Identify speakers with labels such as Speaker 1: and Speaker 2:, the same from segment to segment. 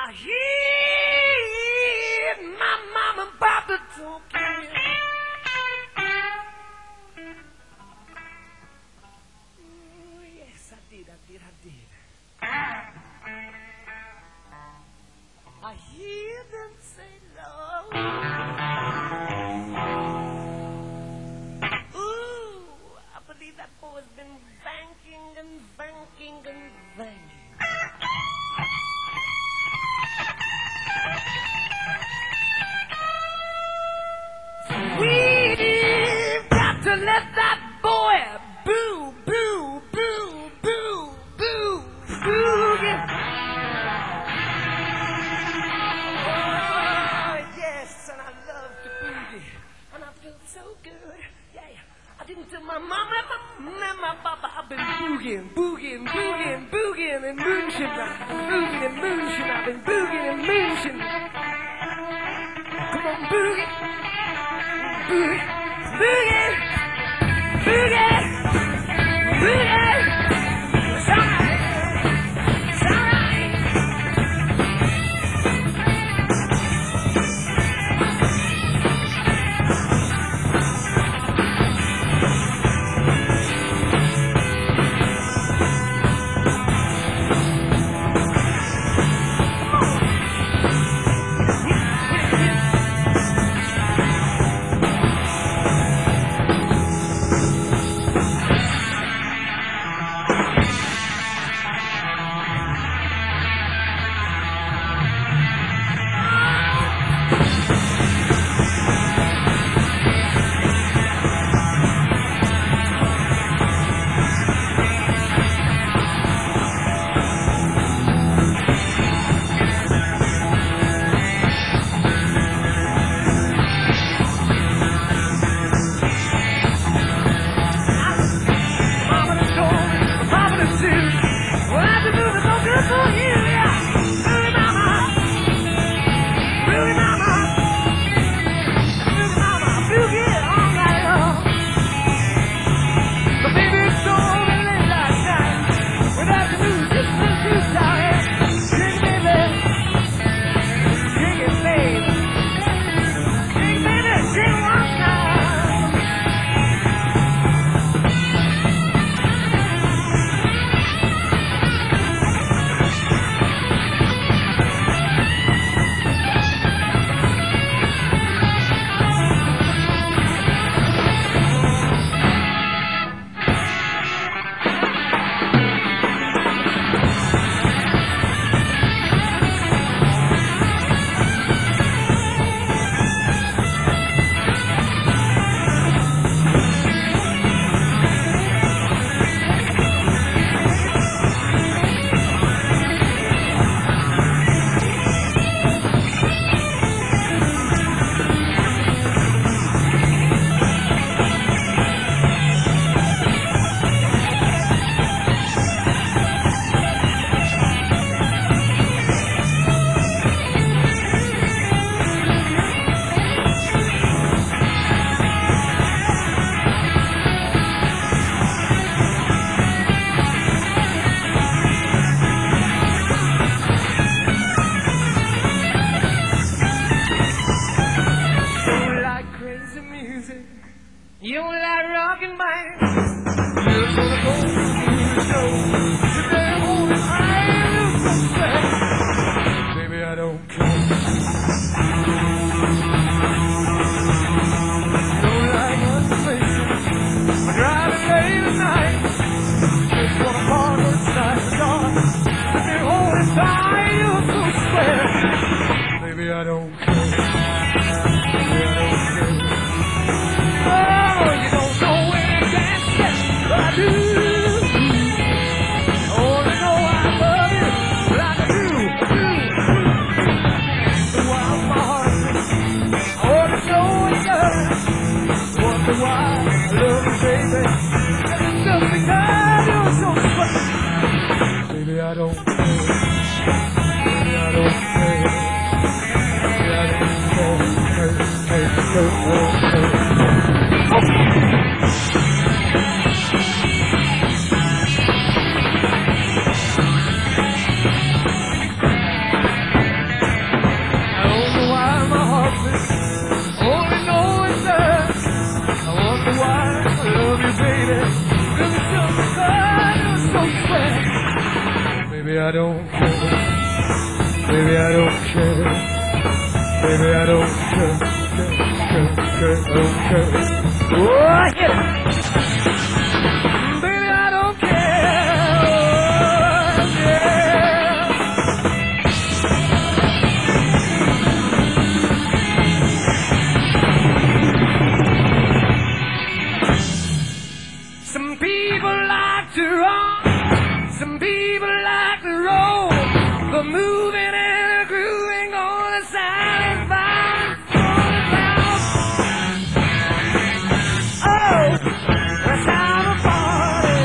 Speaker 1: I hear my mama and papa talking. Oh, yes, I did. I hear them say, Lord. Ooh, I believe that boy's been banking and banking and banking. We've got to let that boy boo, boo, boo, boo, boo, boogie. Oh, yes, and I love to boogie. And I feel so good. Yeah, I didn't tell my mama and my papa I've been boogieing, boogieing, boogieing, boogieing and moonshine. Boogieing and moonshine. I've been boogieing and moonshine. Come on, boogie. Boogie, boogie, boogie, boogie. It's alright, it's alright. You like rockin' man. You're gonna go to the show. Today morning I am so sad. Baby, I don't care. Don't like nothing facing. I'm driving late at night. Just wanna park outside the door. Today morning I am so sad. Baby, I don't care. Baby, I don't care. Oh, you don't know where to dance, yes, I do. Oh, you know I love you, like I do. While my heart beats, I want to know what it does. Wonder why I love you, baby. And it's just because you're so sweet. Baby, I don't care. Baby, I don't care. Baby, I don't care. I don't care. Baby, I don't care. Baby, I don't care. I don't care. Oh, hit it. Baby, I don't care. Oh, yeah. Some people like to run. Some people like to roll. The moving and the grooving on the satisfy. Oh, let's have a party.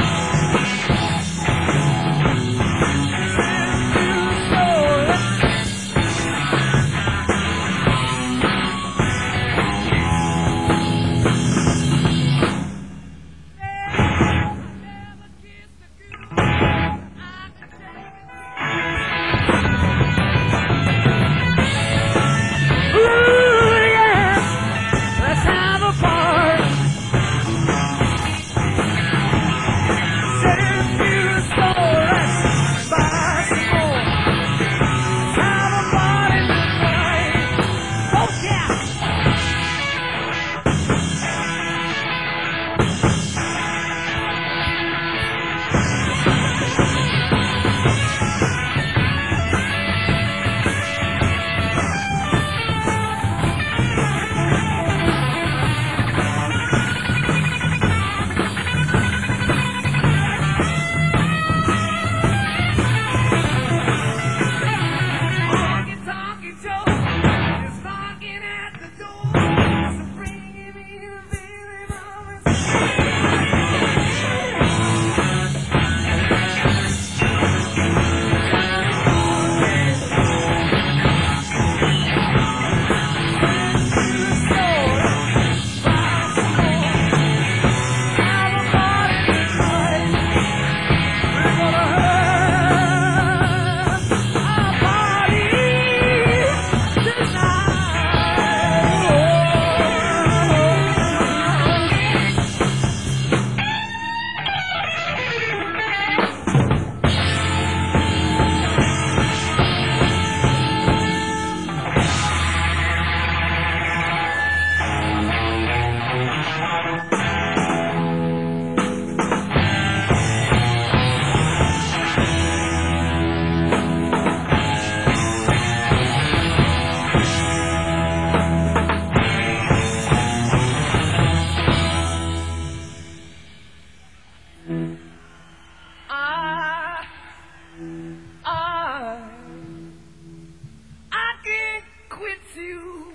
Speaker 1: I can't quit you,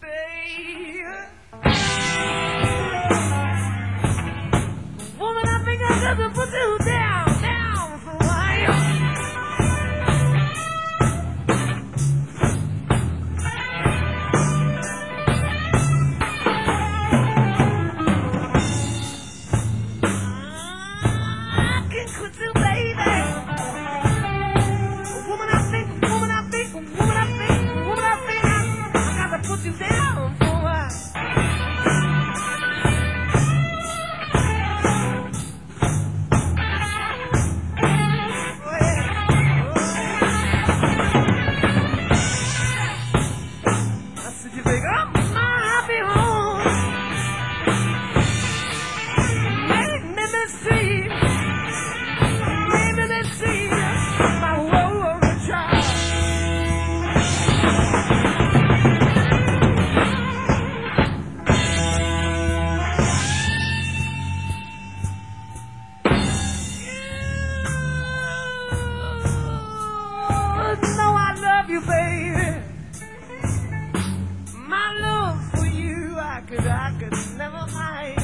Speaker 1: babe. Woman, I think I got to put you down for a while. I can't quit you, baby. Woman, I think I got to put you down for a while. You, baby, my love for you, I could never hide.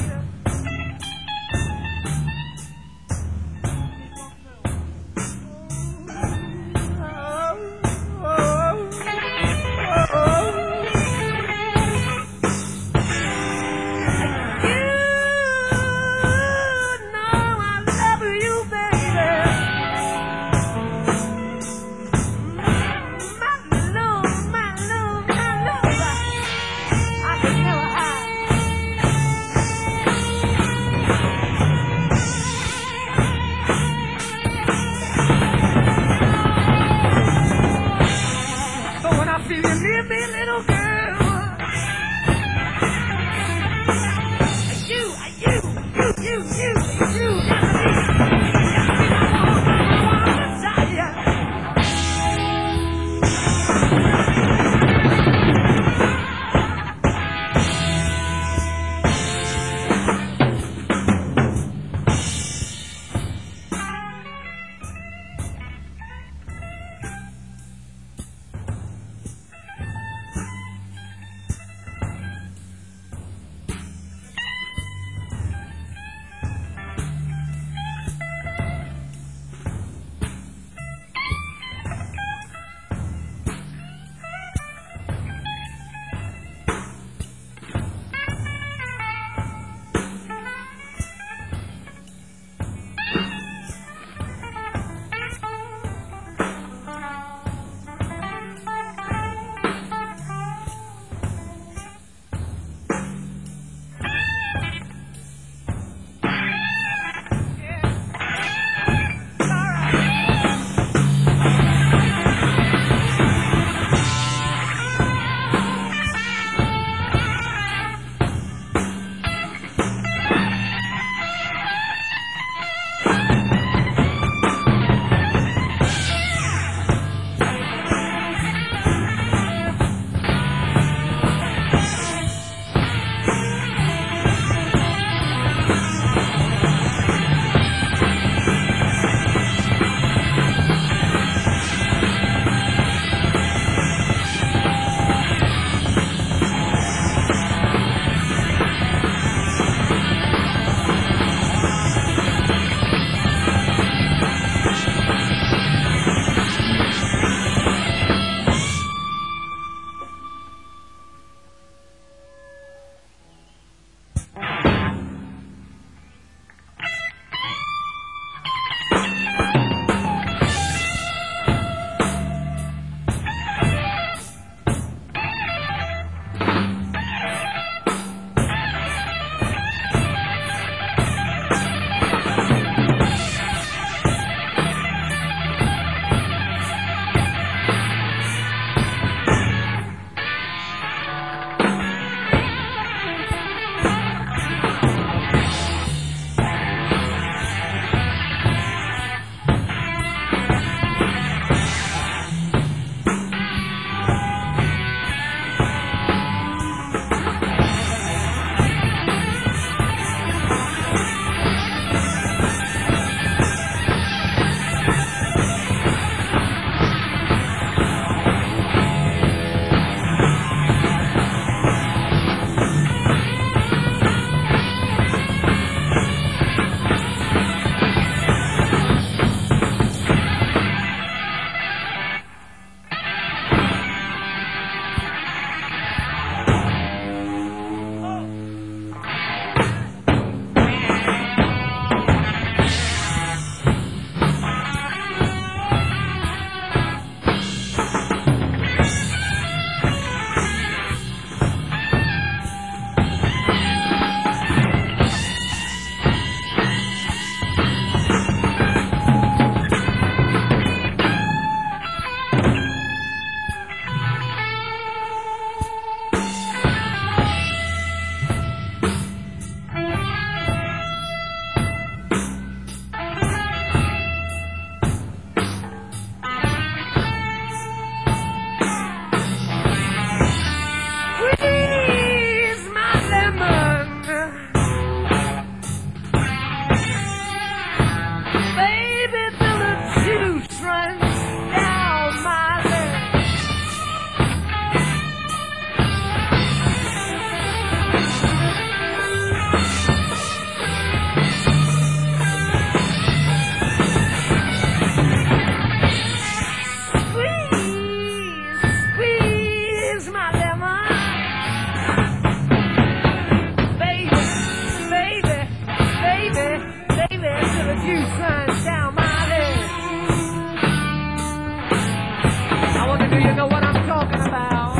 Speaker 1: Do you know what I'm talking about?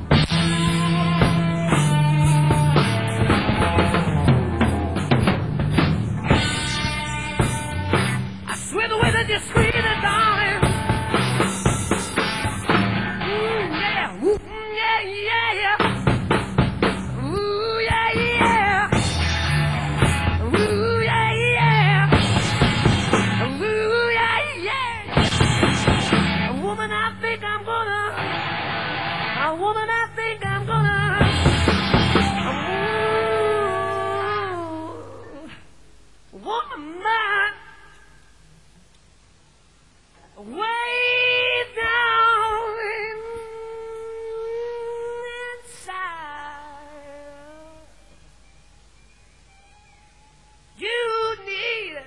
Speaker 1: I swear the way that you squeeze it, darling. Ooh, yeah. Ooh, yeah, yeah, yeah. Ooh, yeah, yeah. Ooh, yeah, yeah. Ooh, yeah, yeah. A woman, I think I'm gonna. A woman, I think I'm gonna. Ooh, woman, way down inside. You need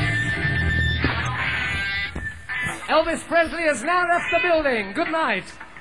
Speaker 1: Elvis Presley has now left the building. Good night.